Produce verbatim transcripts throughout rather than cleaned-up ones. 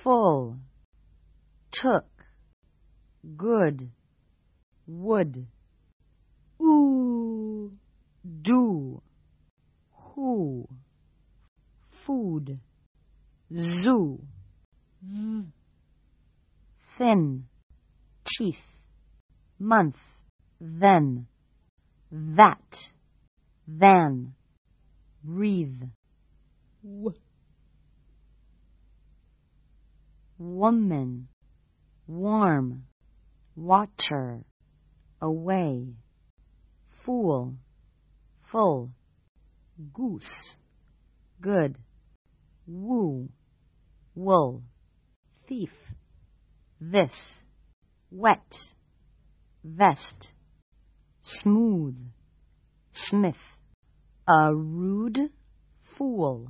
full, took, good, would, ooh, do, who, food, zoo, z, thin, teeth, month, then, that, than, breathe, w, woman, warm, water, away, fool, full, goose, good, woo, wool, thief, this, wet, vest, smooth, smith, a rude fool,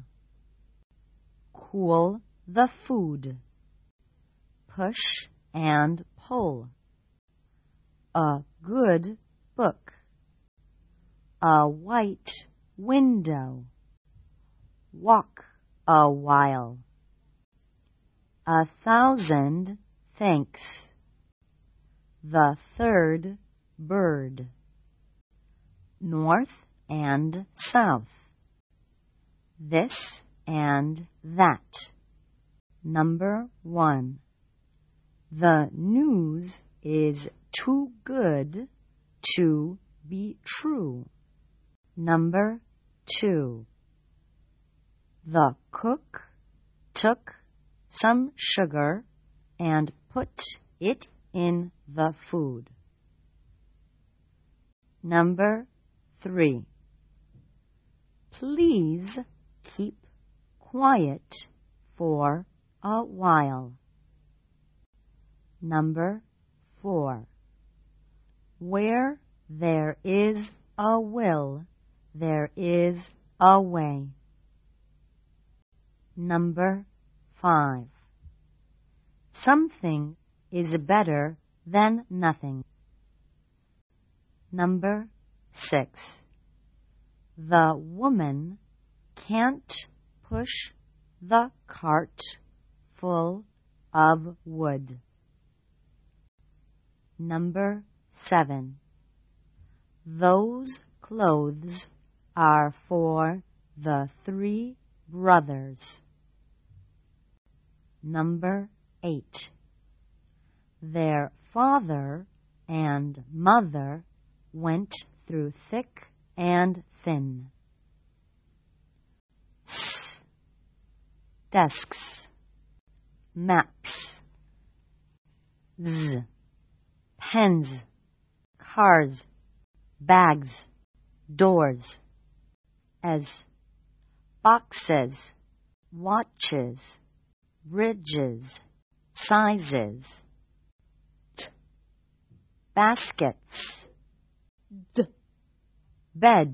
cool the food, push and pull, a good book, a white window, walk a while, a thousand thanks, the third bird, north and south, this and that. Number one. The news is too good to be true. Number two. The cook took some sugar and put it in the food. Number three. Please keep quiet for a while. Number four. Where there is a will, there is a way. Number five. Something is better than nothing. Number six. The woman can't push the cart full of wood. Number seven. Those clothes are for the three brothers. Number eight. Their father and mother went through thick and thin. Desks, maps, z, pens, cars, bags, doors, as, boxes, watches, bridges, sizes, t, baskets, d, beds,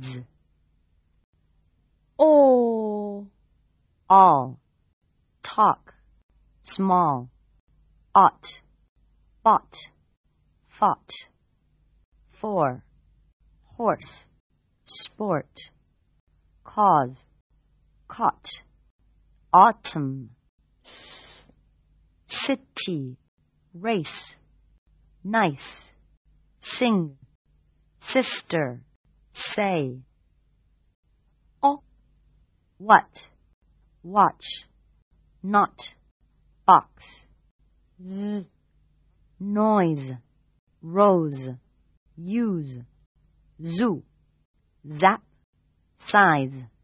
all, all, talk, small, ought, bought, fought, for, horse, sport, cause, caught, autumn, city, race, nice, sing, sister, say, oh, what, watch, not, box, z, noise, rose, use, zoo, zap, size.